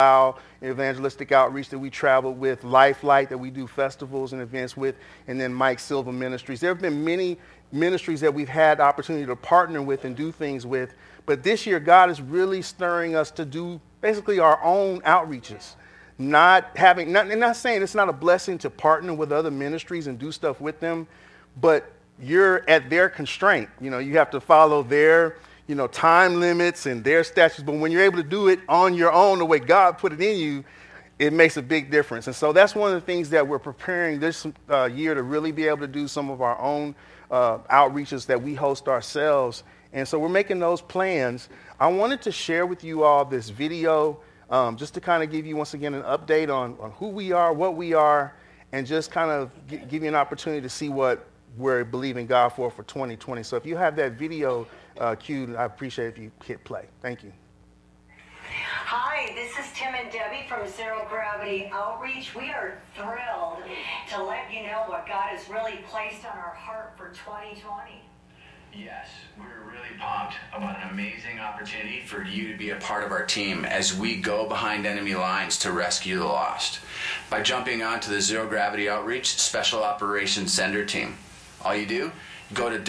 Evangelistic Outreach that we traveled with, Lifelight that we do festivals and events with, and then Mike Silva Ministries. There have been many ministries that we've had the opportunity to partner with and do things with, but this year God is really stirring us to do basically our own outreaches. Not saying it's not a blessing to partner with other ministries and do stuff with them, but you're at their constraint. You have to follow their time limits and their statutes. But when you're able to do it on your own, the way God put it in you, it makes a big difference. And so that's one of the things that we're preparing this year to really be able to do some of our own outreaches that we host ourselves. And so we're making those plans. I wanted to share with you all this video just to kind of give you, once again, an update on who we are, what we are, and just kind of give you an opportunity to see what we're believing God for 2020. So if you have that video queued, I appreciate if you hit play. Thank you. Hi, this is Tim and Debbie from Zero Gravity Outreach. We are thrilled to let you know what God has really placed on our heart for 2020. Yes, we're really pumped about an amazing opportunity for you to be a part of our team as we go behind enemy lines to rescue the lost. By jumping onto the Zero Gravity Outreach Special Operations Center team, all you do, go to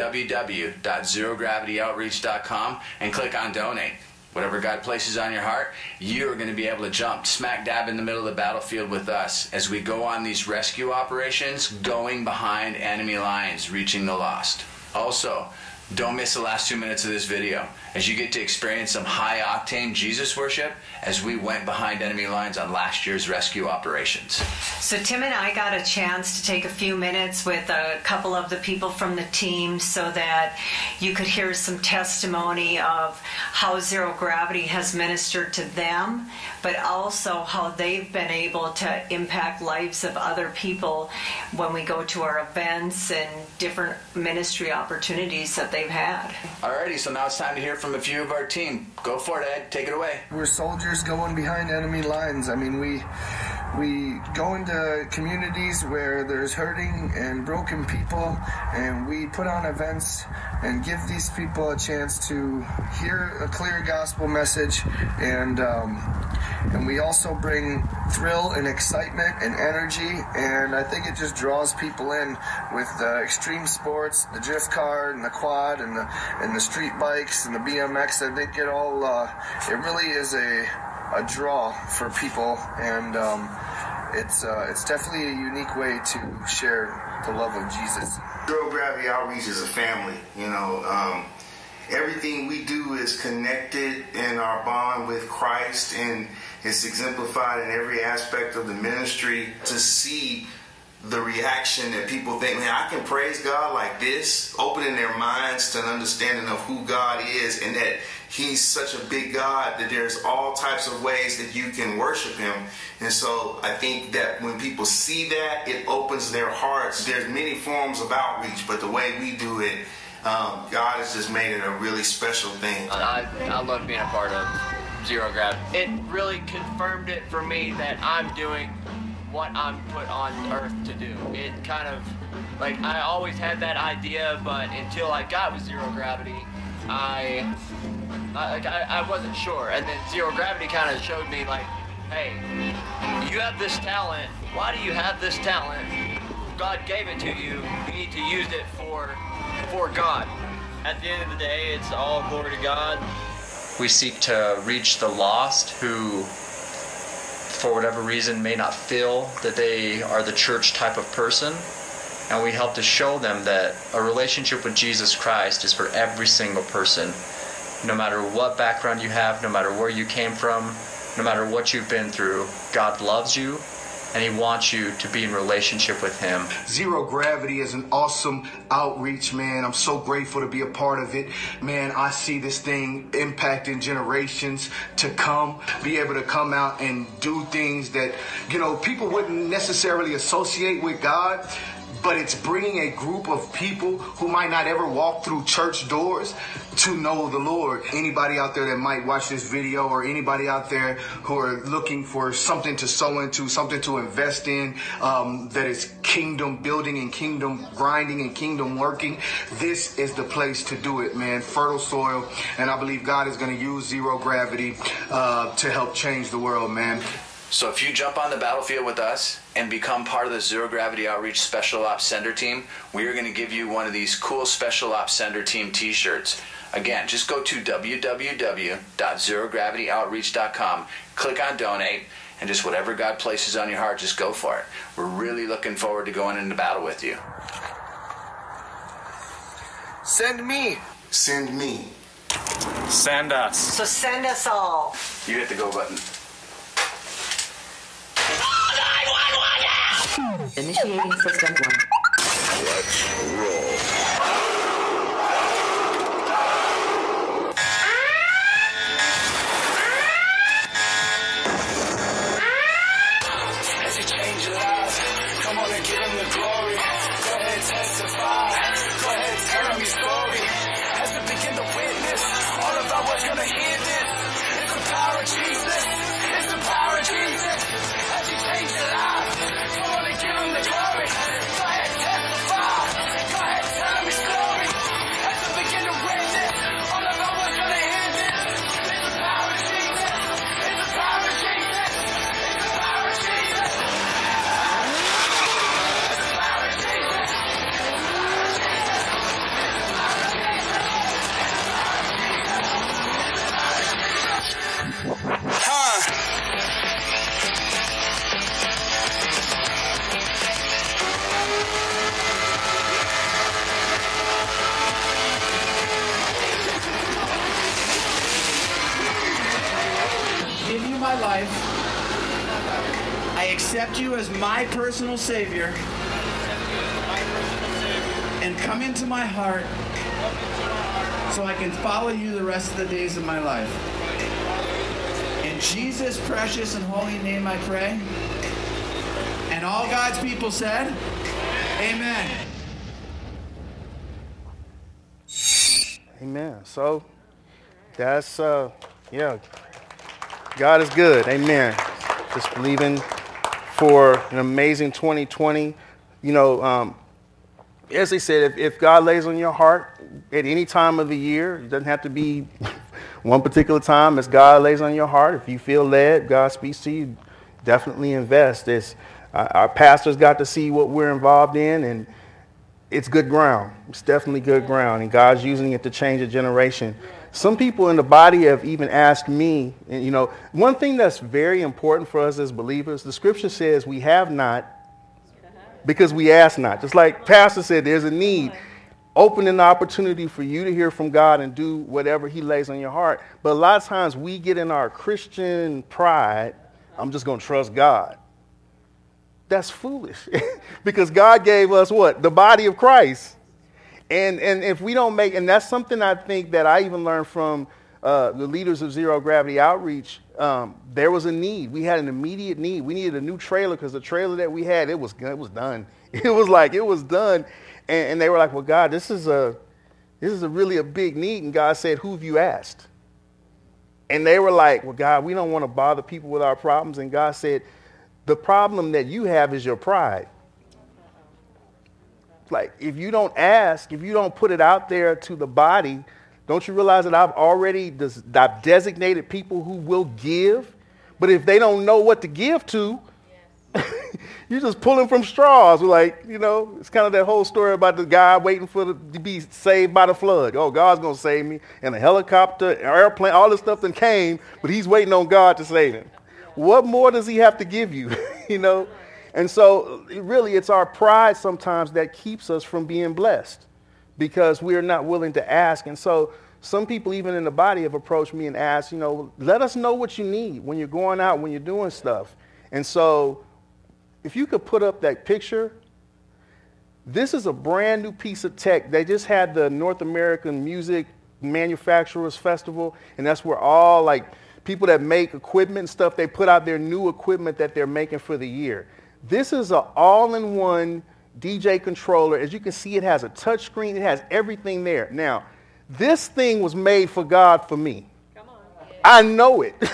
www.zerogravityoutreach.com and click on donate. Whatever God places on your heart, you are going to be able to jump smack dab in the middle of the battlefield with us as we go on these rescue operations, going behind enemy lines, reaching the lost. Also, don't miss the last 2 minutes of this video as you get to experience some high-octane Jesus worship as we went behind enemy lines on last year's rescue operations. So Tim and I got a chance to take a few minutes with a couple of the people from the team so that you could hear some testimony of how Zero Gravity has ministered to them, but also how they've been able to impact lives of other people when we go to our events and different ministry opportunities that they've had. Alrighty, so now it's time to hear from a few of our team. Go for it, Ed. Take it away. We're soldiers going behind enemy lines. I mean, we go into communities where there's hurting and broken people, and we put on events and give these people a chance to hear a clear gospel message, and we also bring thrill and excitement and energy, and I think it just draws people in with the extreme sports, the drift car and the quad and the street bikes and the BMX. I think it all it really is a draw for people, and it's definitely a unique way to share the love of Jesus. Zero Gravity Outreach is a family. Everything we do is connected in our bond with Christ, and it's exemplified in every aspect of the ministry. To see the reaction that people think, man, I can praise God like this, opening their minds to an understanding of who God is and that He's such a big God that there's all types of ways that you can worship Him. And so I think that when people see that, it opens their hearts. There's many forms of outreach, but the way we do it, God has just made it a really special thing. I love being a part of Zero Gravity. It really confirmed it for me that I'm doing what I'm put on earth to do. It kind of, like, I always had that idea, but until I got with Zero Gravity, I wasn't sure. And then Zero Gravity kind of showed me, like, hey, you have this talent. Why do you have this talent? God gave it to you. You need to use it for God. At the end of the day, it's all glory to God. We seek to reach the lost who, for whatever reason, may not feel that they are the church type of person. And we help to show them that a relationship with Jesus Christ is for every single person. No matter what background you have, no matter where you came from, no matter what you've been through, God loves you, and He wants you to be in relationship with Him. Zero Gravity is an awesome outreach, man. I'm so grateful to be a part of it. Man, I see this thing impacting generations to come, be able to come out and do things that, people wouldn't necessarily associate with God, but it's bringing a group of people who might not ever walk through church doors to know the Lord. Anybody out there that might watch this video, or anybody out there who are looking for something to sow into, something to invest in, that is kingdom building and kingdom grinding and kingdom working, this is the place to do it, man. Fertile soil. And I believe God is going to use Zero Gravity to help change the world, man. So if you jump on the battlefield with us and become part of the Zero Gravity Outreach Special Ops Sender Team, we are going to give you one of these cool Special Ops Sender Team t-shirts. Again, just go to www.zerogravityoutreach.com, click on donate, and just whatever God places on your heart, just go for it. We're really looking forward to going into battle with you. Send me. Send me. Send us. So send us all. You hit the go button. Initiating system 1. Let's roll. As you change your life, come on and give him the glory. Go ahead, testify. Go ahead, tell him your story. As we begin to witness, all about what's gonna hear this. It's the power of Jesus. It's the power of Jesus. As you change your life, come on and give him the glory. Go ahead, testify. Go ahead, tell him your story. As we begin to witness, all about what's gonna hear this. It's the power of Jesus. It's the power of Jesus. It's the power of Jesus. Give you my life. I accept you as my personal Savior. And come into my heart so I can follow you the rest of the days of my life. In Jesus' precious and holy name I pray. And all God's people said, amen. Amen. So that's, yeah, God is good. Amen. Just believing for an amazing 2020. You know, as they said, if God lays on your heart at any time of the year, it doesn't have to be one particular time. As God lays on your heart, if you feel led, God speaks to you, definitely invest. Our pastors got to see what we're involved in, and it's good ground. It's definitely good ground, and God's using it to change a generation. Some people in the body have even asked me, and you know, one thing that's very important for us as believers, the scripture says we have not because we ask not. Just like Pastor said, there's a need. Open an opportunity for you to hear from God and do whatever he lays on your heart. But a lot of times we get in our Christian pride, I'm just going to trust God. That's foolish because God gave us what? The body of Christ. And if we don't make, and that's something I think that I even learned from the leaders of Zero Gravity Outreach. There was a need. We had an immediate need. We needed a new trailer because the trailer that we had, it was done. It was done. And they were like, well, God, this is a really a big need. And God said, who have you asked? And they were like, well, God, we don't want to bother people with our problems. And God said, the problem that you have is your pride. Like, if you don't ask, if you don't put it out there to the body, don't you realize that I've designated people who will give? But if they don't know what to give to, you're just pulling from straws. Like, you know, it's kind of that whole story about the guy waiting to be saved by the flood. Oh, God's going to save me. And a helicopter, airplane, all this stuff that came, but he's waiting on God to save him. What more does he have to give you? You know? And so really it's our pride sometimes that keeps us from being blessed because we're not willing to ask. And so some people even in the body have approached me and asked, you know, let us know what you need when you're going out, when you're doing stuff. And so if you could put up that picture, this is a brand new piece of tech. They just had the North American Music Manufacturers Festival, and that's where all like people that make equipment and stuff, they put out their new equipment that they're making for the year. This is an all-in-one DJ controller. As you can see, it has a touch screen. It has everything there. Now, this thing was made for God for me. Come on. I know it.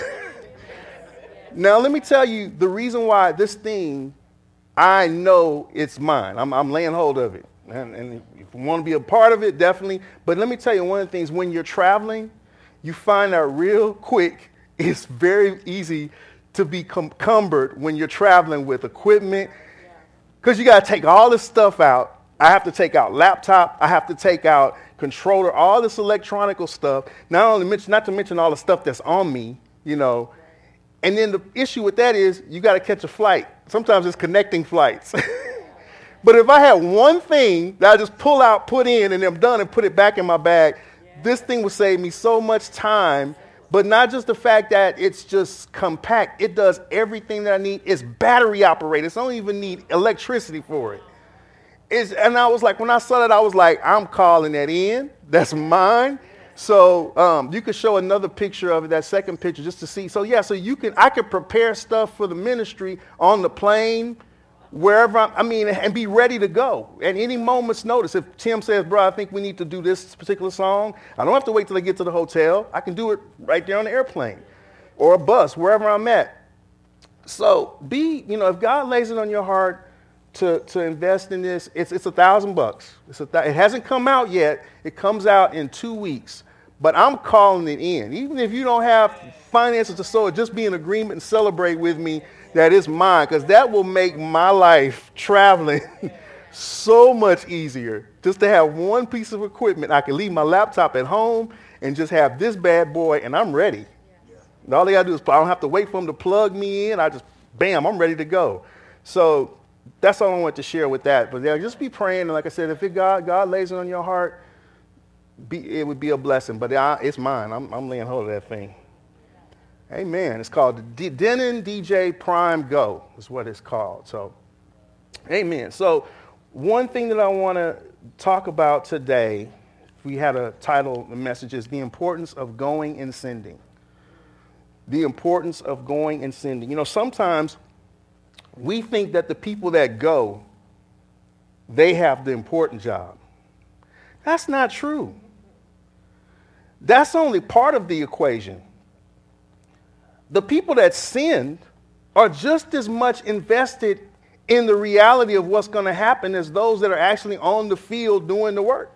Now, let me tell you the reason why this thing, I know it's mine. I'm laying hold of it. And if you want to be a part of it, definitely. But let me tell you one of the things. When you're traveling, you find out real quick it's very easy to be cumbered when you're traveling with equipment, because you got to take all this stuff out. I have to take out laptop. I have to take out controller, all this electronical stuff. Not to mention all the stuff that's on me, you know. And then the issue with that is you got to catch a flight. Sometimes it's connecting flights. But if I had one thing that I just pull out, put in, and I'm done and put it back in my bag, this thing would save me so much time. But not just the fact that it's just compact. It does everything that I need. It's battery operated. So I don't even need electricity for it. And I was like, when I saw that, I was like, I'm calling that in. That's mine. So you could show another picture of it, that second picture, just to see. So yeah, so I could prepare stuff for the ministry on the plane, wherever and be ready to go at any moment's notice. If Tim says, bro, I think we need to do this particular song, I don't have to wait till I get to the hotel. I can do it right there on the airplane or a bus, wherever I'm at. So if God lays it on your heart to invest in this, it's $1,000. It hasn't come out yet. It comes out in 2 weeks. But I'm calling it in. Even if you don't have finances to sow it, just be in agreement and celebrate with me that it's mine, because that will make my life traveling so much easier. Just to have one piece of equipment. I can leave my laptop at home and just have this bad boy, and I'm ready. And all they got to do is, I don't have to wait for them to plug me in. Bam, I'm ready to go. So that's all I want to share with that. But yeah, just be praying. And like I said, if God lays it on your heart, it would be a blessing. But it's mine. I'm laying hold of that thing. Amen. It's called the Denon DJ Prime Go is what it's called. So, amen. So, one thing that I want to talk about today, we had a title, the message is the importance of going and sending. The importance of going and sending. You know, sometimes we think that the people that go, they have the important job. That's not true. That's only part of the equation. The people that send are just as much invested in the reality of what's going to happen as those that are actually on the field doing the work.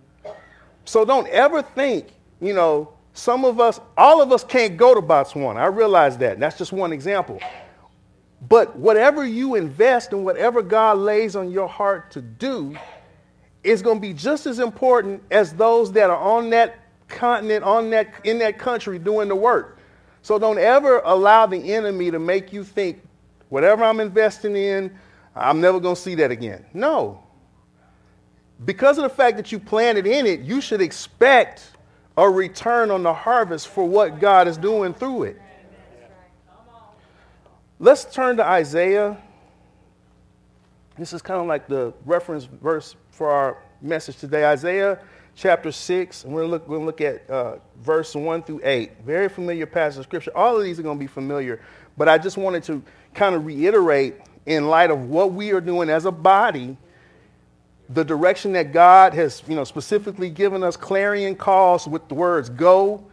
So don't ever think, all of us can't go to Botswana. I realize that. That's just one example. But whatever you invest and whatever God lays on your heart to do is going to be just as important as those that are on that continent, in that country doing the work. So don't ever allow the enemy to make you think, whatever I'm investing in, I'm never going to see that again. No. Because of the fact that you planted in it, you should expect a return on the harvest for what God is doing through it. Let's turn to Isaiah. This is kind of like the reference verse for our message today. Isaiah chapter 6, and we're going to look at verse 1 through 8. Very familiar passage of Scripture. All of these are going to be familiar, but I just wanted to kind of reiterate in light of what we are doing as a body, the direction that God has, specifically given us clarion calls with the words go,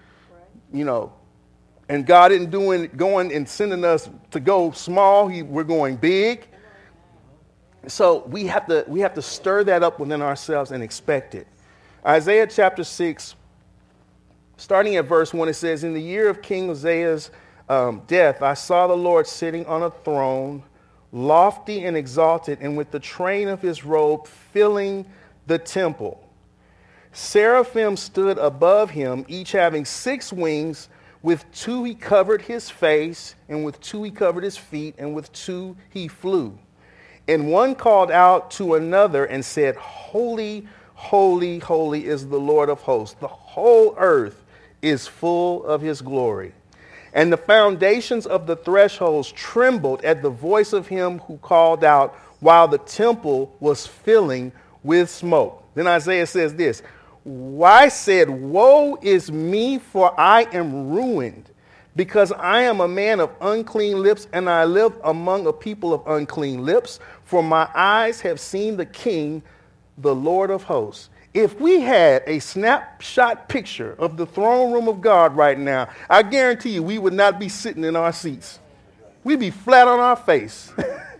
and God isn't going and sending us to go small. We're going big. So we have to stir that up within ourselves and expect it. Isaiah chapter 6, starting at verse 1, it says, in the year of King Uzziah's death, I saw the Lord sitting on a throne, lofty and exalted, and with the train of his robe filling the temple. Seraphim stood above him, each having 6 wings. With 2 he covered his face, and with 2 he covered his feet, and with 2 he flew. And one called out to another and said, Holy, holy, holy is the Lord of hosts. The whole earth is full of his glory. And the foundations of the thresholds trembled at the voice of him who called out, while the temple was filling with smoke. Then Isaiah says this, I said, woe is me, for I am ruined, because I am a man of unclean lips, and I live among a people of unclean lips. For my eyes have seen the King, the Lord of hosts. If we had a snapshot picture of the throne room of God right now, I guarantee you we would not be sitting in our seats. We'd be flat on our face.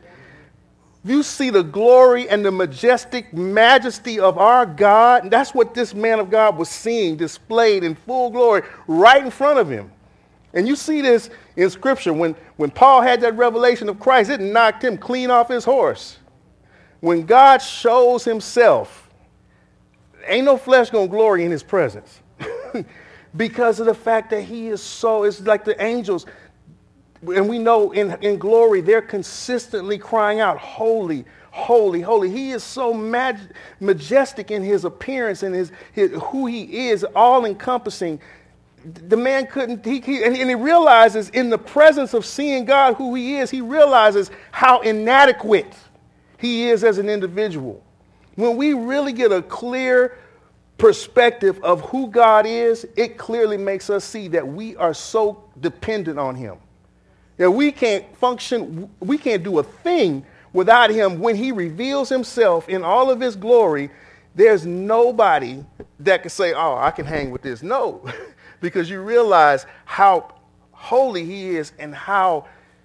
You see the glory and the majestic majesty of our God. And that's what this man of God was seeing displayed in full glory right in front of him. And you see this in Scripture. When Paul had that revelation of Christ, it knocked him clean off his horse. When God shows himself, ain't no flesh going to glory in his presence. Because of the fact that he is so, it's like the angels. And we know in glory, they're consistently crying out, holy, holy, holy. He is so majestic in his appearance and his who he is, all encompassing. The man couldn't, and he realizes in the presence of seeing God who he is, he realizes how inadequate he is as an individual. When we really get a clear perspective of who God is, it clearly makes us see that we are so dependent on him. That we can't function, we can't do a thing without him. When he reveals himself in all of his glory, there's nobody that can say, oh, I can hang with this. No, because you realize how holy he is and how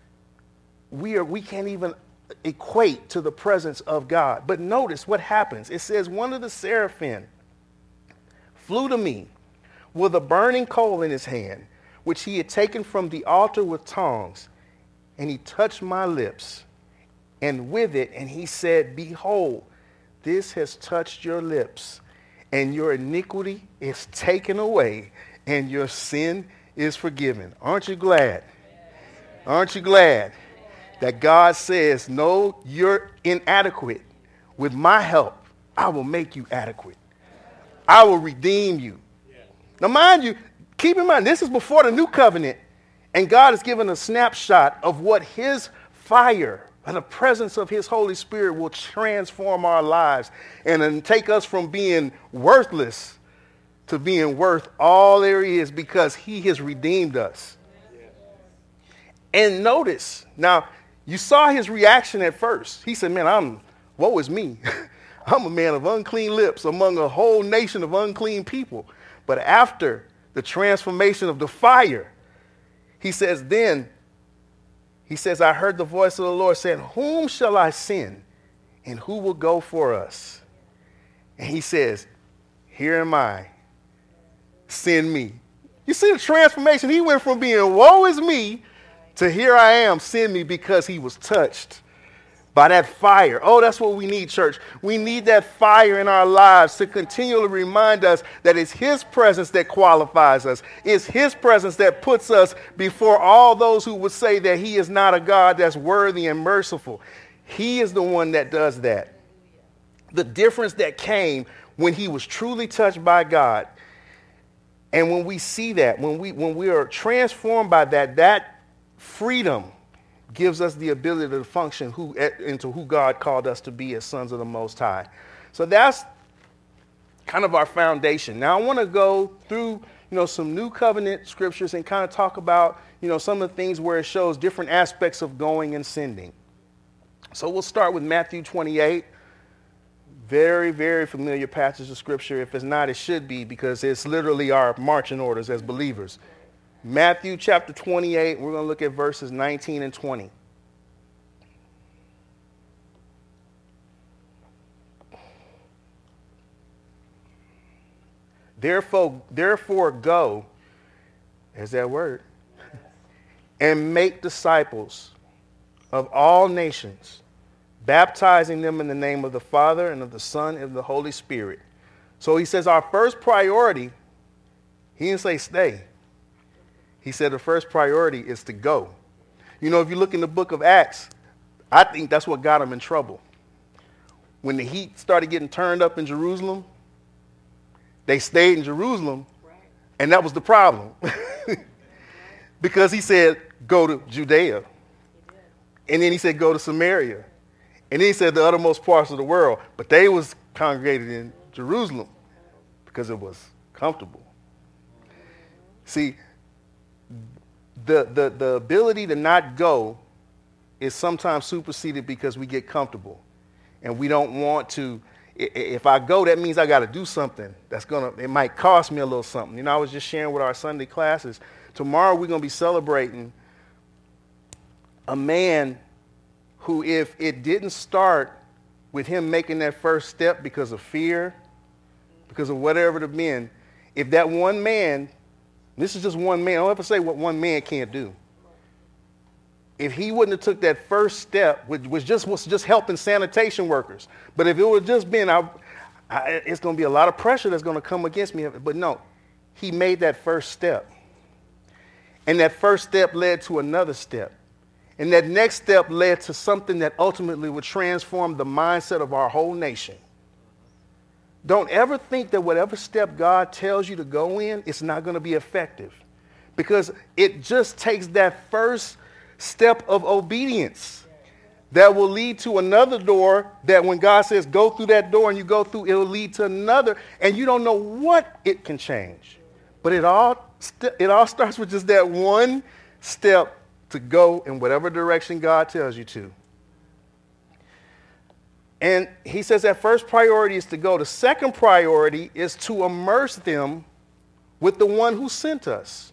we can't even equate to the presence of God. But notice what happens. It says one of the seraphim flew to me with a burning coal in his hand, which he had taken from the altar with tongs, and he touched my lips, and with it, and he said, behold, this has touched your lips, and your iniquity is taken away, and your sin is forgiven. Aren't you glad? Aren't you glad that God says, no, you're inadequate. With my help, I will make you adequate. I will redeem you. Now, mind you, keep in mind, this is before the new covenant, and God has given a snapshot of what his fire and the presence of his Holy Spirit will transform our lives and then take us from being worthless to being worth all there is, because he has redeemed us. And notice, now, you saw his reaction at first. He said, man, woe is me. I'm a man of unclean lips among a whole nation of unclean people. But after the transformation of the fire, he says, I heard the voice of the Lord saying, whom shall I send, and who will go for us? And he says, here am I, send me. You see the transformation? He went from being woe is me to here I am, send me, because he was touched by that fire. Oh, that's what we need, church. We need that fire in our lives to continually remind us that it's his presence that qualifies us. It's his presence that puts us before all those who would say that he is not a God that's worthy and merciful. He is the one that does that. The difference that came when he was truly touched by God. And when we see that, when we are transformed by that freedom gives us the ability to function into who God called us to be as sons of the Most High. So that's kind of our foundation. Now I want to go through, some new covenant scriptures and kind of talk about, some of the things where it shows different aspects of going and sending. So we'll start with Matthew 28. Very, very familiar passage of scripture. If it's not, it should be, because it's literally our marching orders as believers. Matthew chapter 28, we're going to look at verses 19 and 20. Therefore go, there's that word, and make disciples of all nations, baptizing them in the name of the Father and of the Son and of the Holy Spirit. So he says our first priority, he didn't say stay. He said the first priority is to go. If you look in the book of Acts, I think that's what got them in trouble. When the heat started getting turned up in Jerusalem, they stayed in Jerusalem, and that was the problem. Because he said, go to Judea. And then he said, go to Samaria. And then he said the uttermost parts of the world. But they was congregated in Jerusalem because it was comfortable. See, the ability to not go is sometimes superseded because we get comfortable and we don't want to. If I go, that means I got to do something it might cost me a little something. You know, I was just sharing with our Sunday classes. Tomorrow we're going to be celebrating a man who, if it didn't start with him making that first step because of fear, because of whatever it had been, if that one man, this is just one man, I don't ever say what one man can't do. If he wouldn't have took that first step, which was just helping sanitation workers, but if it would have just been, it's going to be a lot of pressure that's going to come against me. But no, he made that first step. And that first step led to another step. And that next step led to something that ultimately would transform the mindset of our whole nation. Don't ever think that whatever step God tells you to go in, it's not going to be effective. Because it just takes that first step of obedience that will lead to another door, that when God says go through that door and you go through, it'll lead to another, and you don't know what it can change. But it all starts with just that one step to go in whatever direction God tells you to. And he says that first priority is to go. The second priority is to immerse them with the one who sent us.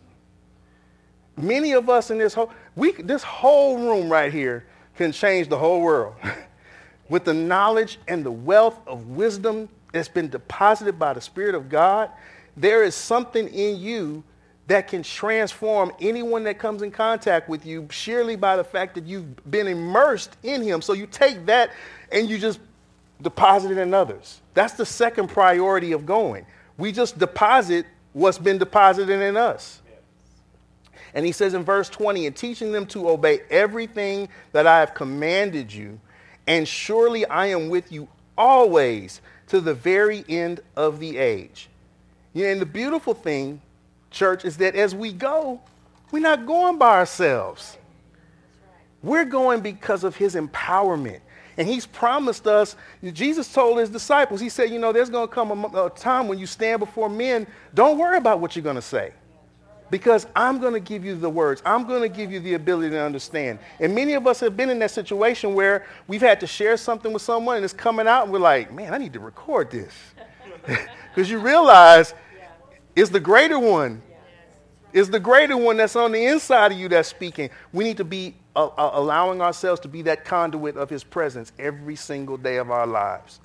Many of us in this whole room right here can change the whole world with the knowledge and the wealth of wisdom that's been deposited by the Spirit of God. There is something in you that can transform anyone that comes in contact with you sheerly by the fact that you've been immersed in him. So you take that and you just deposit it in others. That's the second priority of going. We just deposit what's been deposited in us. And he says in verse 20, and teaching them to obey everything that I have commanded you, and surely I am with you always to the very end of the age. Yeah, and the beautiful thing, church, is that as we go, we're not going by ourselves. We're going because of his empowerment. And he's promised us, Jesus told his disciples, he said, there's going to come a time when you stand before men, don't worry about what you're going to say. Because I'm going to give you the words. I'm going to give you the ability to understand. And many of us have been in that situation where we've had to share something with someone and it's coming out and we're like, man, I need to record this. Because you realize it's the greater one. It's the greater one that's on the inside of you that's speaking. We need to be allowing ourselves to be that conduit of his presence every single day of our lives.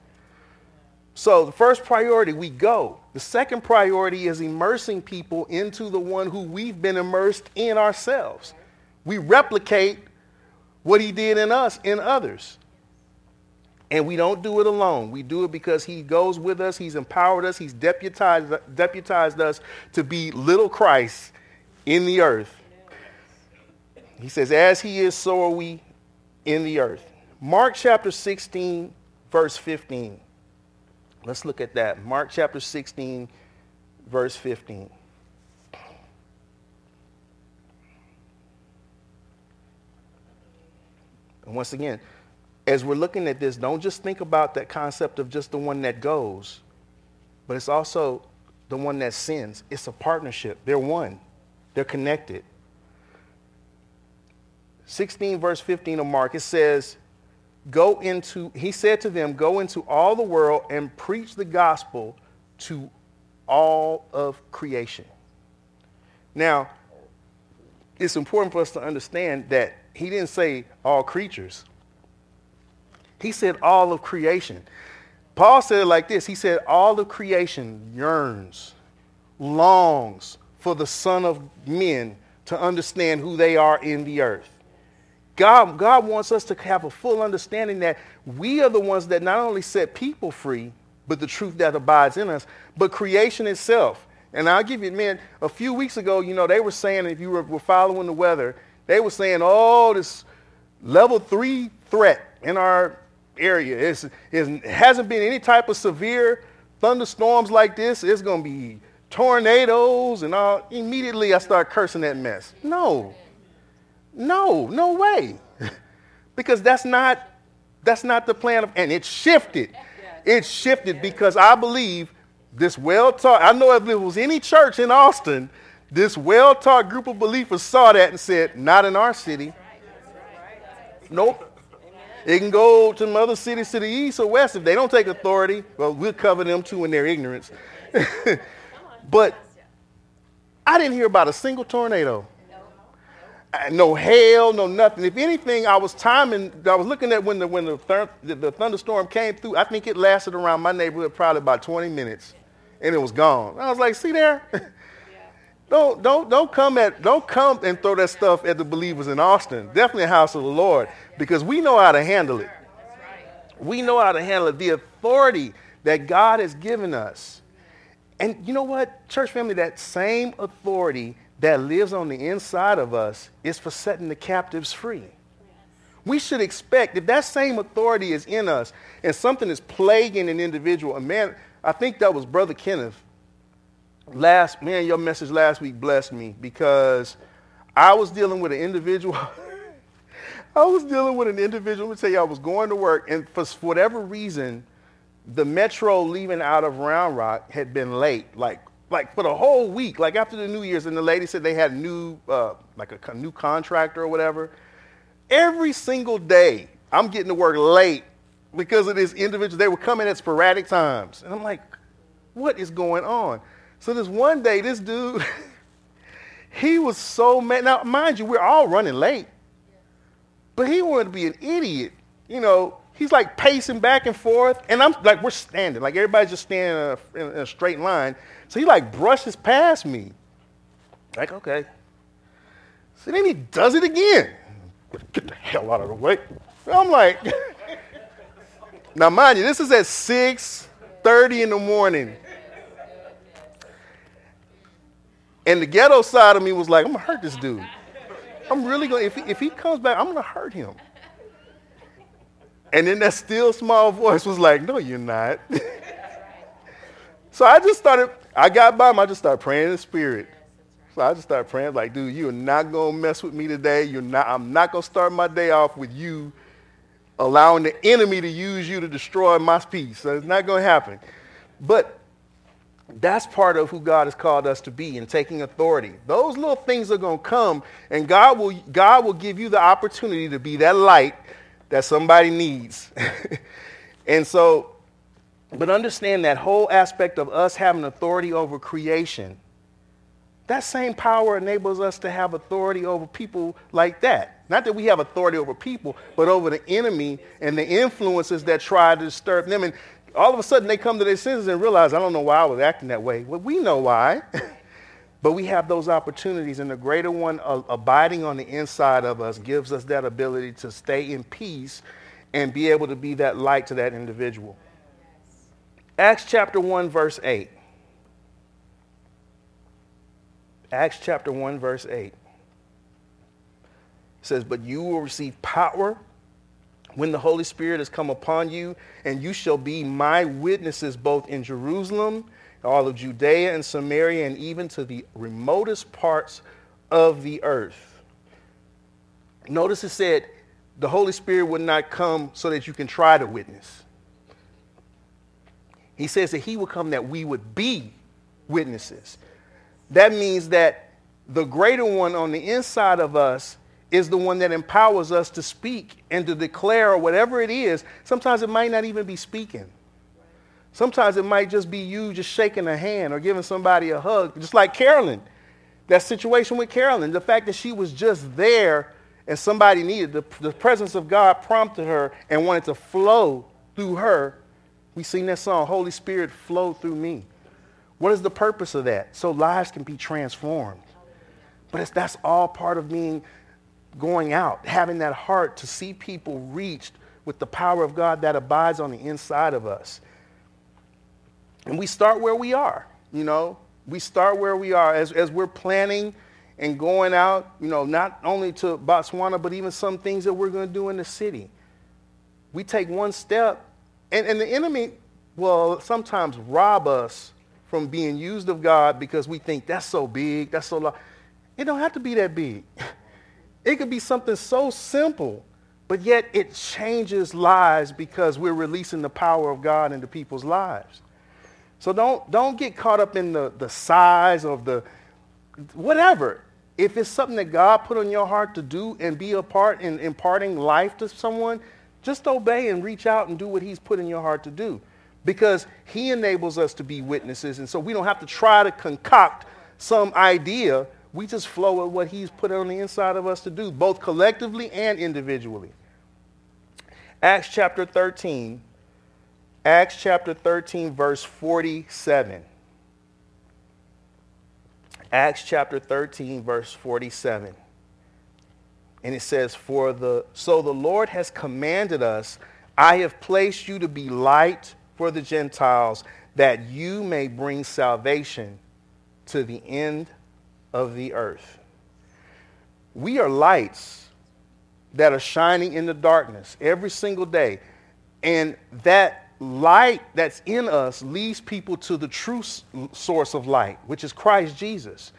So the first priority, we go. The second priority is immersing people into the one who we've been immersed in ourselves. We replicate what he did in us, in others. And we don't do it alone. We do it because he goes with us. He's empowered us. He's deputized us to be little Christ in the earth. He says, as he is, so are we in the earth. Mark chapter 16, verse 15. Let's look at that. Mark chapter 16, verse 15. And once again, as we're looking at this, don't just think about that concept of just the one that goes, but it's also the one that sends. It's a partnership. They're one. They're connected. 16, verse 15 of Mark, it says, he said to them, go into all the world and preach the gospel to all of creation. Now, it's important for us to understand that he didn't say all creatures. He said all of creation. Paul said it like this. He said all of creation yearns, longs for the Son of Men to understand who they are in the earth. God wants us to have a full understanding that we are the ones that not only set people free, but the truth that abides in us, but creation itself. And I'll give you, man, a few weeks ago, they were saying, if you were following the weather, they were saying, this level 3 threat in our area. It hasn't been any type of severe thunderstorms like this. It's going to be tornadoes and all. Immediately I start cursing that mess. No way. Because that's not the plan of, and it shifted. It shifted because I believe this well-taught, I know if there was any church in Austin This well-taught group of believers saw that and said, not in our city. Nope. It can go to some other cities to the east or west. If they don't take authority, well, we'll cover them too in their ignorance. But I didn't hear about a single tornado. No hail, no nothing. If anything, I was looking at when the thunderstorm came through. I think it lasted around my neighborhood probably about 20 minutes, and it was gone. I was like, see there? Don't come and throw that stuff at the believers in Austin. Definitely a house of the Lord, because we know how to handle it. We know how to handle it. The authority that God has given us. And you know what, church family, that same authority that lives on the inside of us is for setting the captives free. We should expect if that same authority is in us and something is plaguing an individual, a man, I think that was Brother Kenneth. Your message last week blessed me, because I was dealing with an individual. Let me tell you, I was going to work, and for whatever reason, the metro leaving out of Round Rock had been late, like for the whole week, like after the New Year's, and the lady said they had a new contractor or whatever. Every single day, I'm getting to work late because of this individual. They were coming at sporadic times. And I'm like, what is going on? So this one day, this dude, he was so mad. Now, mind you, we're all running late. But he wanted to be an idiot. You know, he's like pacing back and forth. And I'm like, we're standing. Like everybody's just standing in a straight line. So he like brushes past me. Like, okay. So then he does it again. Get the hell out of the way. I'm like, now mind you, this is at 6:30 in the morning. And the ghetto side of me was like, I'm going to hurt this dude. I'm really going to, if he comes back, I'm going to hurt him. And then that still small voice was like, no, you're not. So I got by him, I just started praying in the spirit. So I just started praying like, dude, you're not going to mess with me today. I'm not going to start my day off with you allowing the enemy to use you to destroy my peace. So it's not going to happen. But that's part of who God has called us to be, and taking authority. Those little things are going to come, and God will give you the opportunity to be that light that somebody needs. And so, but understand that whole aspect of us having authority over creation, that same power enables us to have authority over people like that. Not that we have authority over people, but over the enemy and the influences that try to disturb them. And all of a sudden, they come to their senses and realize, I don't know why I was acting that way. Well, we know why. But we have those opportunities, and the greater one abiding on the inside of us gives us that ability to stay in peace and be able to be that light to that individual. Acts chapter 1, verse 8. Acts chapter 1, verse 8. It says, but you will receive power when the Holy Spirit has come upon you, and you shall be my witnesses both in Jerusalem, all of Judea and Samaria, and even to the remotest parts of the earth. Notice it said the Holy Spirit would not come so that you can try to witness. He says that he would come that we would be witnesses. That means that the greater one on the inside of us is the one that empowers us to speak and to declare, or whatever it is. Sometimes it might not even be speaking. Sometimes it might just be you just shaking a hand or giving somebody a hug, just like Carolyn. That situation with Carolyn, the fact that she was just there and somebody needed, the presence of God prompted her and wanted to flow through her. We sing that song, Holy Spirit, flow through me. What is the purpose of that? So lives can be transformed. But that's all part of going out, having that heart to see people reached with the power of God that abides on the inside of us. And we start where we are, you know. We start where we are as we're planning and going out, you know, not only to Botswana, but even some things that we're going to do in the city. We take one step, and the enemy will sometimes rob us from being used of God because we think that's so big, that's so large. It don't have to be that big. It could be something so simple, but yet it changes lives because we're releasing the power of God into people's lives. So don't get caught up in the size of the whatever. If it's something that God put on your heart to do and be a part in imparting life to someone, just obey and reach out and do what he's put in your heart to do. Because he enables us to be witnesses. And so we don't have to try to concoct some idea. We just flow with what he's put on the inside of us to do, both collectively and individually. Acts chapter 13, verse 47. Acts chapter 13, verse 47. And it says, so the Lord has commanded us, I have placed you to be light for the Gentiles, that you may bring salvation to the end of the earth. We are lights that are shining in the darkness every single day. And that light that's in us leads people to the true source of light, which is Christ Jesus.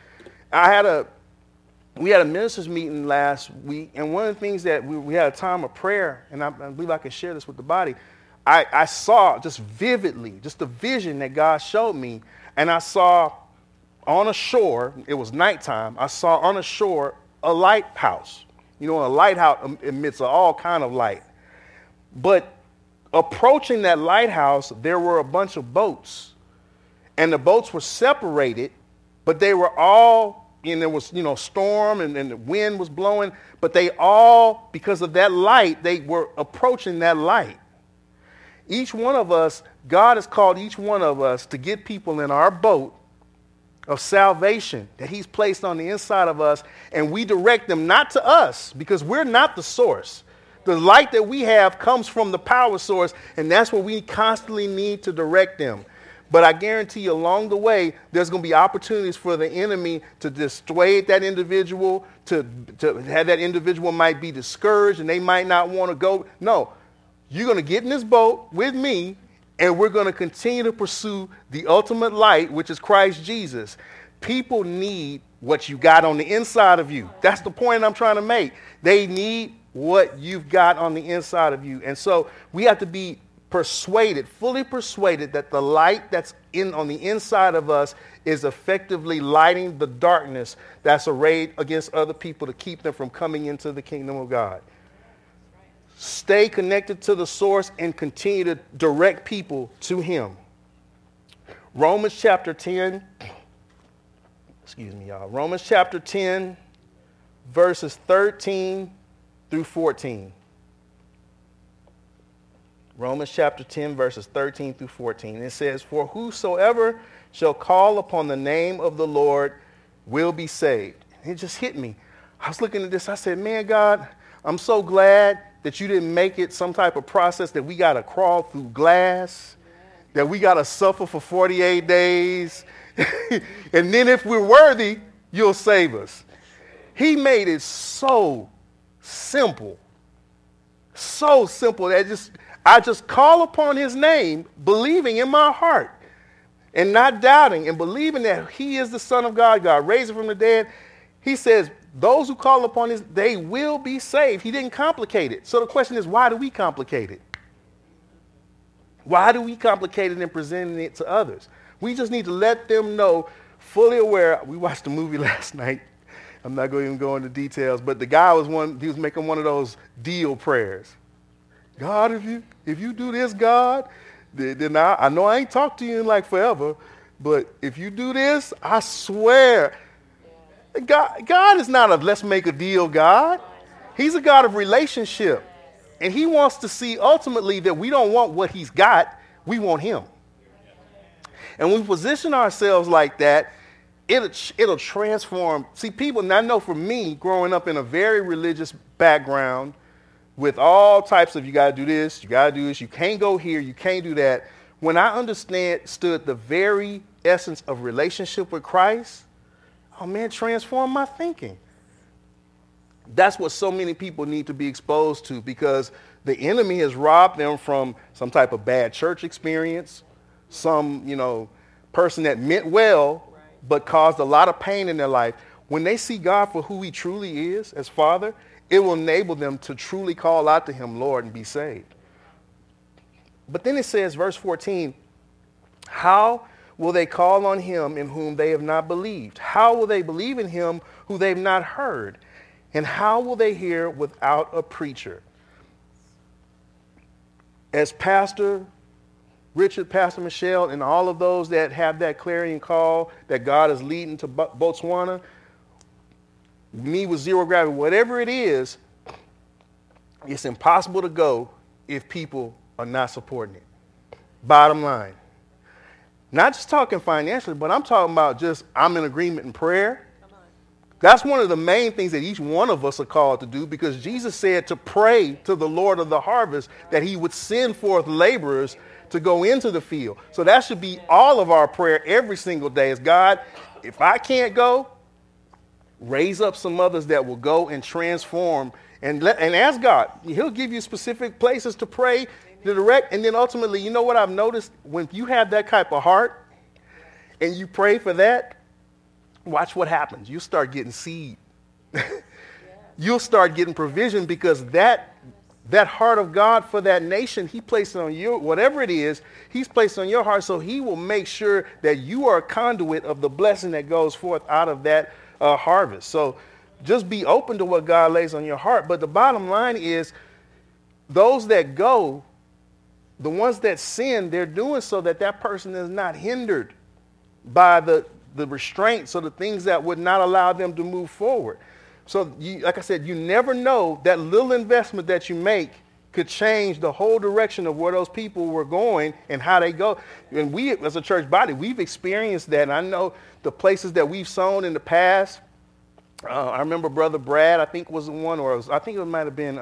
We had a ministers meeting last week, and one of the things that we had a time of prayer, and I believe I can share this with the body. I saw just vividly, just a vision that God showed me, and I saw on a shore, it was nighttime, I saw on a shore a lighthouse. You know, a lighthouse emits all kind of light. But approaching that lighthouse, there were a bunch of boats. And the boats were separated, but they were all, and there was, storm and the wind was blowing, but they all, because of that light, they were approaching that light. Each one of us, God has called each one of us to get people in our boat of salvation that he's placed on the inside of us, and we direct them not to us, because we're not the source. The light that we have comes from the power source, and that's where we constantly need to direct them. But I guarantee you along the way, there's going to be opportunities for the enemy to dissuade that individual, to have that individual might be discouraged and they might not want to go. No, you're going to get in this boat with me, and we're going to continue to pursue the ultimate light, which is Christ Jesus. People need what you got on the inside of you. That's the point I'm trying to make. They need what you've got on the inside of you. And so we have to be persuaded, fully persuaded, that the light that's on the inside of us is effectively lighting the darkness that's arrayed against other people to keep them from coming into the kingdom of God. Stay connected to the source and continue to direct people to him. Romans chapter 10, Romans chapter 10, verses 13 through 14. Romans chapter 10, verses 13 through 14. It says, for whosoever shall call upon the name of the Lord will be saved. It just hit me. I was looking at this. I said, man, God, I'm so glad that you didn't make it some type of process that we got to crawl through glass, that we got to suffer for 48 days. And then if we're worthy, you'll save us. He made it so simple. So simple that I just call upon his name, believing in my heart and not doubting and believing that he is the Son of God. God raised him from the dead. He says, those who call upon his, they will be saved. He didn't complicate it. So the question is, why do we complicate it? Why do we complicate it and presenting it to others? We just need to let them know, fully aware. We watched a movie last night. I'm not going to even go into details, but the guy was making one of those deal prayers. God, if you do this, God, then I know I ain't talked to you in like forever, but if you do this, I swear. God is not a let's make a deal God. He's a God of relationship. And he wants to see ultimately that we don't want what he's got, we want him. And when we position ourselves like that, it'll transform. See, people, and I know for me, growing up in a very religious background with all types of you got to do this, you got to do this, you can't go here, you can't do that. When I understood the very essence of relationship with Christ, oh man, transform my thinking. That's what so many people need to be exposed to, because the enemy has robbed them from some type of bad church experience, some, person that meant well, but caused a lot of pain in their life. When they see God for who he truly is as Father, it will enable them to truly call out to him, Lord, and be saved. But then it says, verse 14, how will they call on him in whom they have not believed? How will they believe in him who they've not heard? And how will they hear without a preacher? As Pastor Richard, Pastor Michelle, and all of those that have that clarion call that God is leading to Botswana, me with Zero Gravity, whatever it is, it's impossible to go if people are not supporting it. Bottom line. Not just talking financially, but I'm talking about just I'm in agreement in prayer. That's one of the main things that each one of us are called to do, because Jesus said to pray to the Lord of the harvest that he would send forth laborers to go into the field. So that should be all of our prayer every single day is, God, if I can't go, raise up some others that will go and transform and ask God. He'll give you specific places to pray, to direct, and then ultimately, you know what I've noticed? When you have that type of heart and you pray for that, watch what happens. You start getting seed. You'll start getting provision, because that heart of God for that nation, he placed it on you, whatever it is, he's placed on your heart, so he will make sure that you are a conduit of the blessing that goes forth out of that harvest. So just be open to what God lays on your heart. But the bottom line is, those that go, the ones that sin, they're doing so that that person is not hindered by the restraints or the things that would not allow them to move forward. So, like I said, you never know, that little investment that you make could change the whole direction of where those people were going and how they go. And we, as a church body, we've experienced that. And I know the places that we've sown in the past. I remember Brother Brad, I think was the one, or I think it might have been,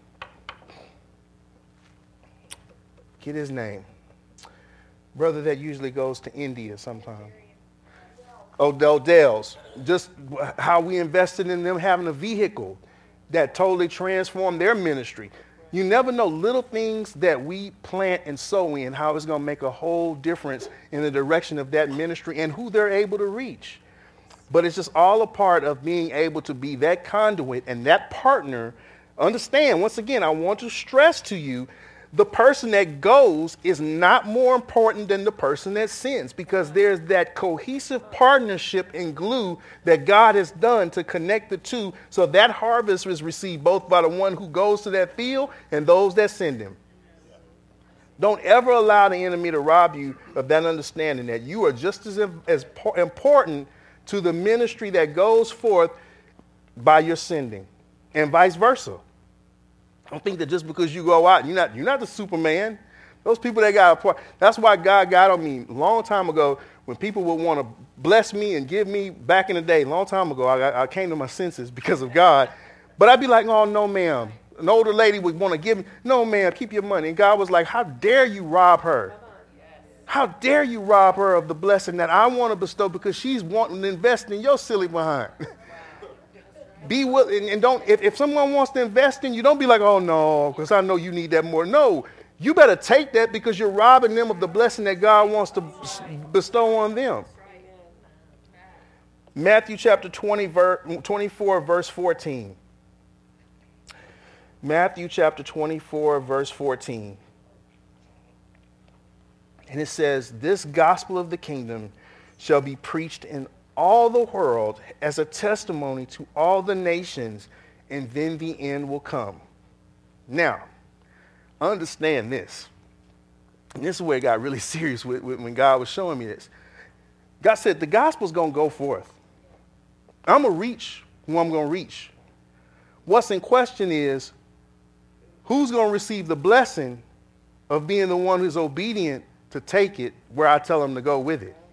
get his name, brother that usually goes to India sometime. Odell's. Just how we invested in them having a vehicle that totally transformed their ministry. You never know, little things that we plant and sow in, how it's going to make a whole difference in the direction of that ministry and who they're able to reach. But it's just all a part of being able to be that conduit and that partner. Understand, once again, I want to stress to you, the person that goes is not more important than the person that sins, because there's that cohesive partnership and glue that God has done to connect the two, so that harvest is received both by the one who goes to that field and those that send him. Don't ever allow the enemy to rob you of that understanding that you are just as important to the ministry that goes forth by your sending, and vice versa. Don't think that just because you go out, you're not the Superman. Those people that got a part. That's why God got on me a long time ago, when people would want to bless me and give me back in the day, a long time ago. I came to my senses because of God. But I'd be like, oh, no, ma'am. An older lady would want to give me, no, ma'am, keep your money. And God was like, how dare you rob her? How dare you rob her of the blessing that I want to bestow, because she's wanting to invest in your silly behind. Be willing, and don't, if someone wants to invest in you, don't be like, oh no, because I know you need that more. No, you better take that, because you're robbing them of the blessing that God wants to bestow on them. Matthew chapter 24, verse 14. Matthew chapter 24, verse 14. And it says, this gospel of the kingdom shall be preached in all the world as a testimony to all the nations, and then the end will come. Now, understand this. And this is where it got really serious when God was showing me this. God said, the gospel's going to go forth. I'm going to reach who I'm going to reach. What's in question is, who's going to receive the blessing of being the one who's obedient to take it where I tell them to go with it.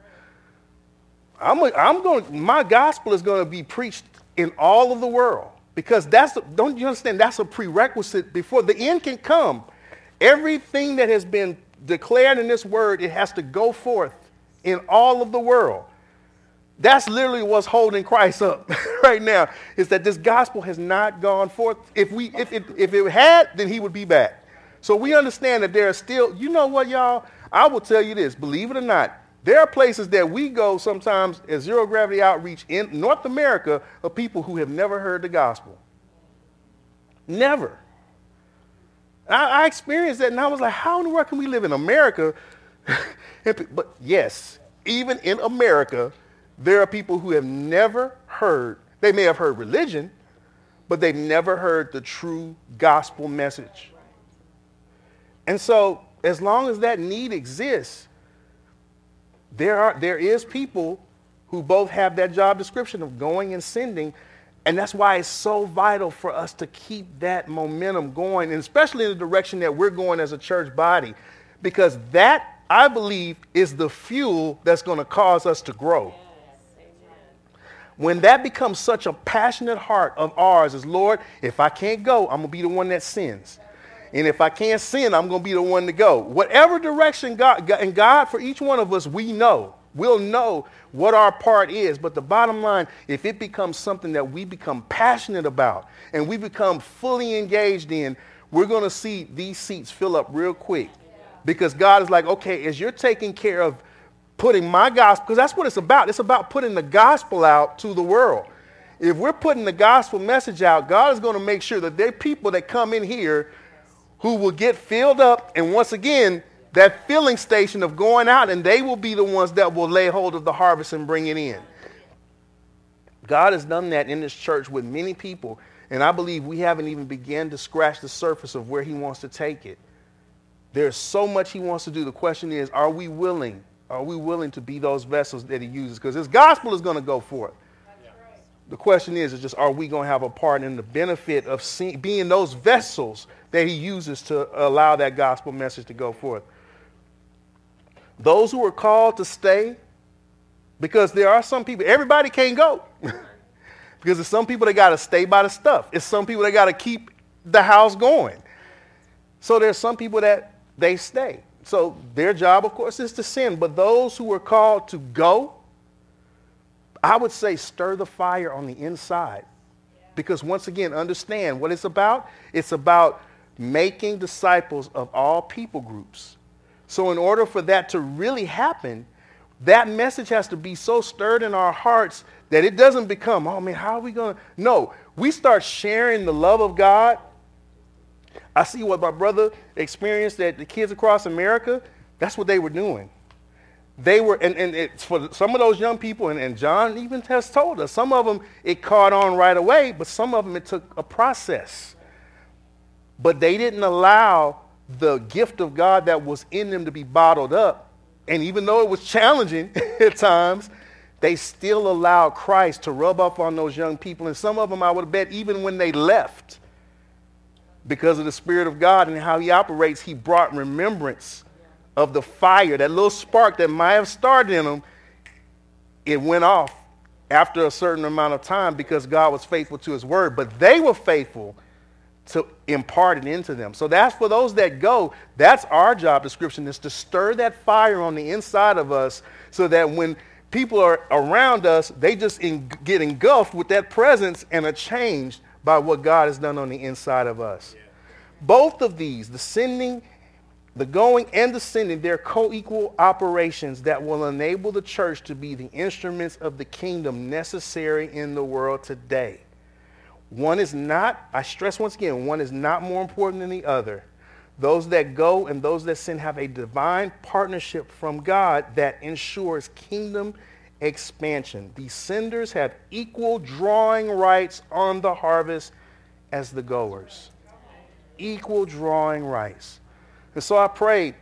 My gospel is going to be preached in all of the world, because don't you understand, that's a prerequisite before the end can come. Everything that has been declared in this word, it has to go forth in all of the world. That's literally what's holding Christ up right now, is that this gospel has not gone forth. If it had, then he would be back. So we understand that there are still, you know what, y'all? I will tell you this, believe it or not, there are places that we go sometimes as Zero Gravity Outreach in North America of people who have never heard the gospel. Never. I experienced that, and I was like, how in the world can we live in America But yes, even in America, there are people who have never heard, they may have heard religion, but they've never heard the true gospel message. And so as long as that need exists, there is people who both have that job description of going and sending. And that's why it's so vital for us to keep that momentum going, and especially in the direction that we're going as a church body, because that, I believe, is the fuel that's going to cause us to grow. When that becomes such a passionate heart of ours is, Lord, if I can't go, I'm going to be the one that sins. And if I can't sin, I'm going to be the one to go. Whatever direction God, for each one of us, we'll know what our part is. But the bottom line, if it becomes something that we become passionate about and we become fully engaged in, we're going to see these seats fill up real quick. Because God is like, okay, as you're taking care of putting my gospel, because that's what it's about. It's about putting the gospel out to the world. If we're putting the gospel message out, God is going to make sure that there are people that come in here who will get filled up. And once again, that filling station of going out, and they will be the ones that will lay hold of the harvest and bring it in. God has done that in this church with many people, and I believe we haven't even begun to scratch the surface of where he wants to take it. There's so much he wants to do. The question is, are we willing? Are we willing to be those vessels that he uses? Because his gospel is going to go forth. The question is just, are we going to have a part in the benefit of being those vessels that he uses to allow that gospel message to go forth? Those who are called to stay, because there are some people, everybody can't go. Because there's some people that got to stay by the stuff. It's some people that got to keep the house going. So there's some people that they stay. So their job, of course, is to send. But those who are called to go, I would say stir the fire on the inside. Because once again, understand what it's about. It's about making disciples of all people groups. So in order for that to really happen, that message has to be so stirred in our hearts that it doesn't become, oh man, how are we going to? No, we start sharing the love of God. I see what my brother experienced at the Kids Across America. That's what they were doing. They were, and it's for some of those young people, and John even has told us, some of them it caught on right away, but some of them it took a process. But they didn't allow the gift of God that was in them to be bottled up. And even though it was challenging at times, they still allowed Christ to rub up on those young people. And some of them, I would bet, even when they left, because of the Spirit of God and how he operates, he brought remembrance of the fire, that little spark that might have started in them. It went off after a certain amount of time because God was faithful to his word. But they were faithful to impart it into them. So that's for those that go. That's our job description, is to stir that fire on the inside of us so that when people are around us, they just get engulfed with that presence and are changed by what God has done on the inside of us. Yeah. Both of these, the sending, the going and the sending, they're co-equal operations that will enable the church to be the instruments of the kingdom necessary in the world today. One is not, I stress once again, one is not more important than the other. Those that go and those that send have a divine partnership from God that ensures kingdom expansion. The senders have equal drawing rights on the harvest as the goers. Equal drawing rights. And so I prayed,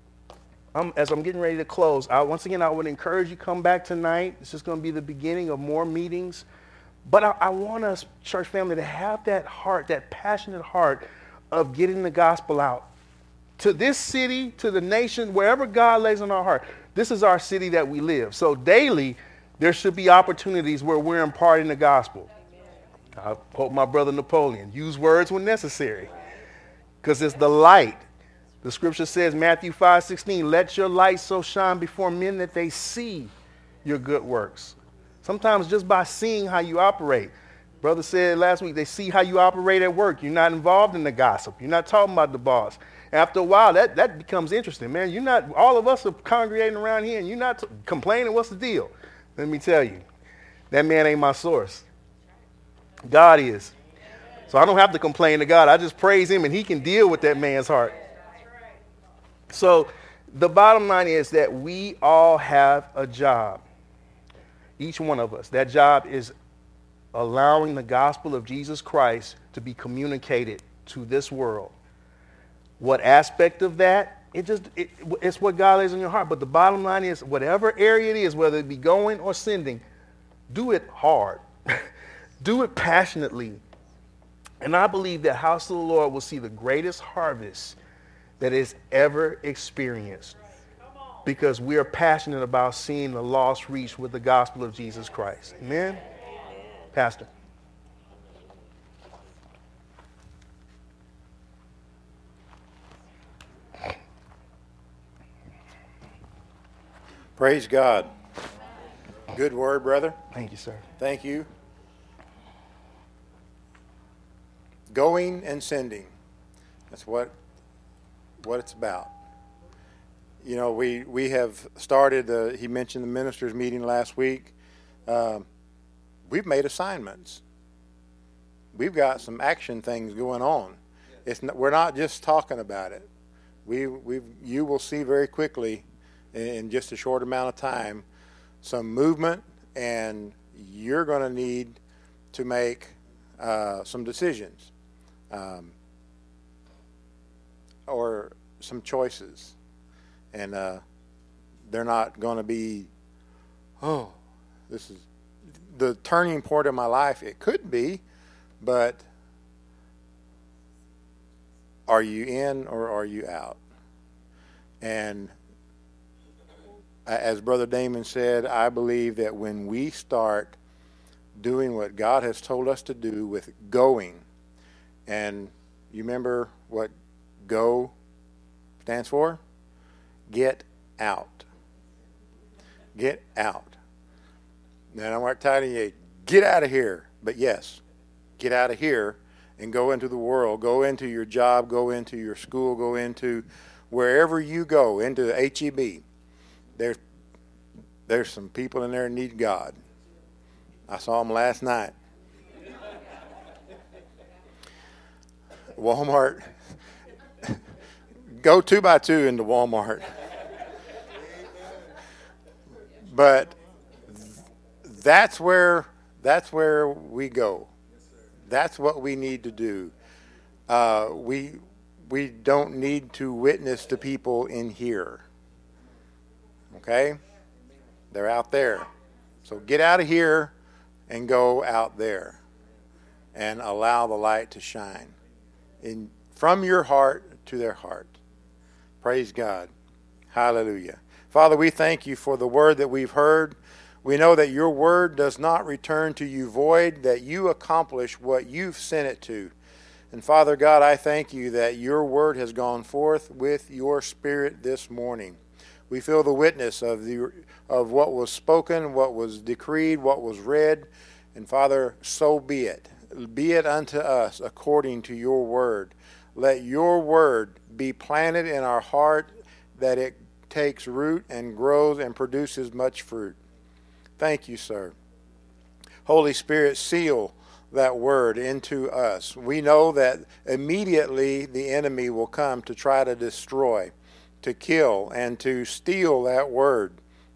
as I'm getting ready to close, once again, I would encourage you to come back tonight. It's just going to be the beginning of more meetings. But I want us, church family, to have that heart, that passionate heart of getting the gospel out to this city, to the nation, wherever God lays on our heart. This is our city that we live. So daily, there should be opportunities where we're imparting the gospel. I quote my brother Napoleon, use words when necessary, because it's the light. The scripture says, Matthew 5:16, let your light so shine before men that they see your good works. Sometimes just by seeing how you operate. Brother said last week, they see how you operate at work. You're not involved in the gossip. You're not talking about the boss. After a while, that becomes interesting, man. You're not, all of us are congregating around here and you're not complaining. What's the deal? Let me tell you, that man ain't my source. God is. So I don't have to complain to God. I just praise him and he can deal with that man's heart. So The bottom line is that we all have a job. Each one of us. That job is allowing the gospel of Jesus Christ to be communicated to this world. What aspect of that? It's what God lays in your heart. But the bottom line is, whatever area it is, whether it be going or sending, do it hard. Do it passionately. And I believe that House of the Lord will see the greatest harvest that is ever experienced, because we are passionate about seeing the lost reached with the gospel of Jesus Christ. Amen? Pastor. Praise God. Good word, brother. Thank you, sir. Thank you. Going and sending. That's what it's about. You know, we have started, he mentioned the ministers meeting last week. We've made assignments. We've got some action things going on. We're not just talking about it. You will see very quickly, in just a short amount of time, some movement, and you're going to need to make some decisions or some choices. And they're not going to be, this is the turning point of my life. It could be, but are you in or are you out? And as Brother Damon said, I believe that when we start doing what God has told us to do with going, and you remember what go stands for? Get out. Get out. Now, I'm not telling you, get out of here. But yes, get out of here and go into the world. Go into your job. Go into your school. Go into wherever you go, into HEB. There's some people in there that need God. I saw them last night. Walmart. Go 2 by 2 into Walmart. But that's where we go. That's what we need to do. We don't need to witness to people in here. Okay? They're out there. So get out of here and go out there and allow the light to shine from your heart to their heart. Praise God. Hallelujah. Father, we thank you for the word that we've heard. We know that your word does not return to you void, that you accomplish what you've sent it to. And Father God, I thank you that your word has gone forth with your spirit this morning. We feel the witness of what was spoken, what was decreed, what was read. And Father, so be it. Be it unto us according to your word. Let your word be planted in our heart, that it takes root and grows and produces much fruit. Thank you, sir. Holy Spirit, seal that word into us. We know that immediately the enemy will come to try to destroy, to kill, and to steal that word.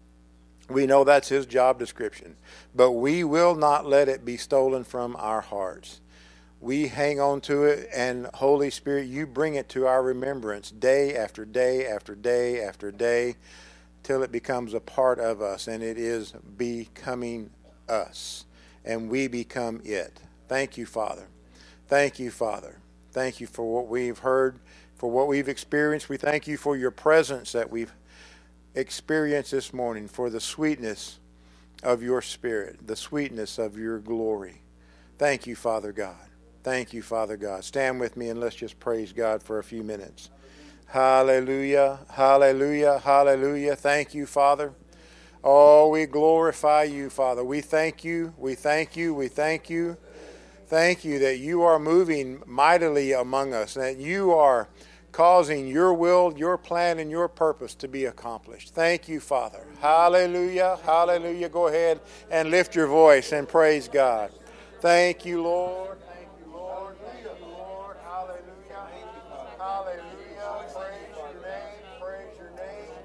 We know that's his job description. But we will not let it be stolen from our hearts. We hang on to it, and Holy Spirit, you bring it to our remembrance day after day after day after day, till it becomes a part of us, and it is becoming us, and we become it. Thank you, Father. Thank you, Father. Thank you for what we've heard, for what we've experienced. We thank you for your presence that we've experienced this morning, for the sweetness of your Spirit, the sweetness of your glory. Thank you, Father God. Thank you, Father God. Stand with me and let's just praise God for a few minutes. Hallelujah, hallelujah, hallelujah. Thank you, Father. Oh, we glorify you, Father. We thank you, we thank you, we thank you. Thank you that you are moving mightily among us, that you are causing your will, your plan, and your purpose to be accomplished. Thank you, Father. Hallelujah, hallelujah. Go ahead and lift your voice and praise God. Thank you, Lord. Thank you, Lord. Thank you, Lord. Hallelujah. Hallelujah. Praise your name. Praise your name.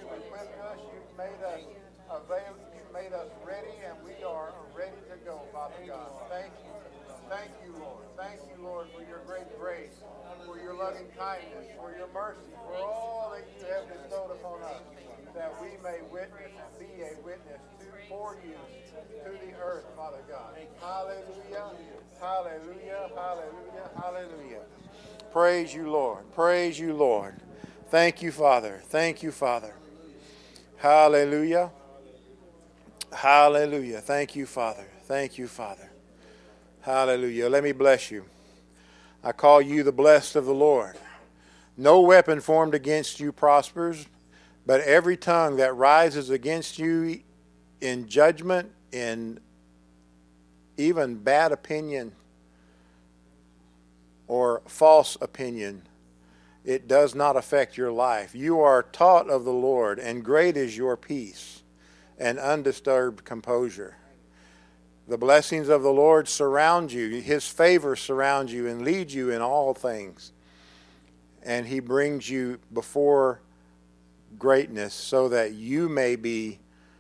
you've equipped us, you've made us available, you've made us ready, and we are ready to go, Father God. Thank you. Thank you, Lord. Thank you, Lord, for your great grace, for your loving kindness, for your mercy, for all that you have bestowed upon us, that we may witness and be a witness for you to the earth, Father God. Hallelujah, hallelujah, hallelujah, hallelujah. Praise you, Lord. Praise you, Lord. Thank you, Father. Thank you, Father. Hallelujah. Hallelujah. Thank you, Father. Thank you, Father. Hallelujah. Let me bless you. I call you the blessed of the Lord. No weapon formed against you prospers, but every tongue that rises against you in judgment, in even bad opinion or false opinion, it does not affect your life. You are taught of the Lord, and great is your peace and undisturbed composure. The blessings of the Lord surround you. His favor surrounds you and leads you in all things. And he brings you before greatness so that you may be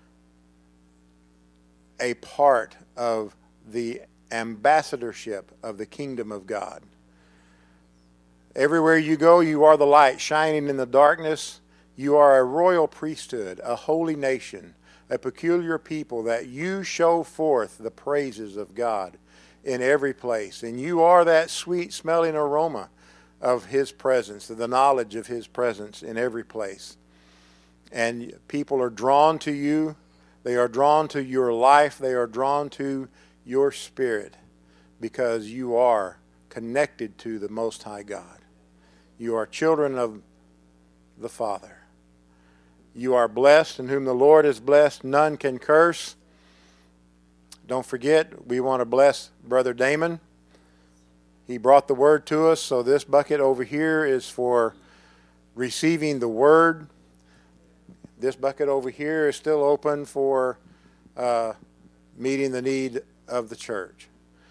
a part of the ambassadorship of the kingdom of God. Everywhere you go, you are the light shining in the darkness. You are a royal priesthood, a holy nation, a peculiar people, that you show forth the praises of God in every place. And you are that sweet smelling aroma of his presence, the knowledge of his presence in every place. And people are drawn to you. They are drawn to your life. They are drawn to your spirit because you are connected to the Most High God. You are children of the Father. You are blessed, in whom the Lord is blessed. None can curse. Don't forget, we want to bless Brother Damon. He brought the word to us, so this bucket over here is for receiving the word. This bucket over here is still open for meeting the need of the church.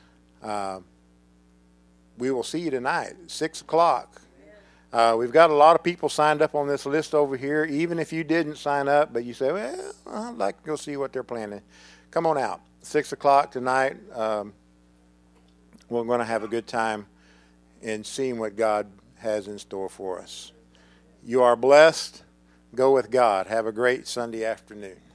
We will see you tonight, 6 o'clock. We've got a lot of people signed up on this list over here. Even if you didn't sign up, but you say, well, I'd like to go see what they're planning. Come on out. 6 o'clock tonight. We're going to have a good time in seeing what God has in store for us. You are blessed. Go with God. Have a great Sunday afternoon.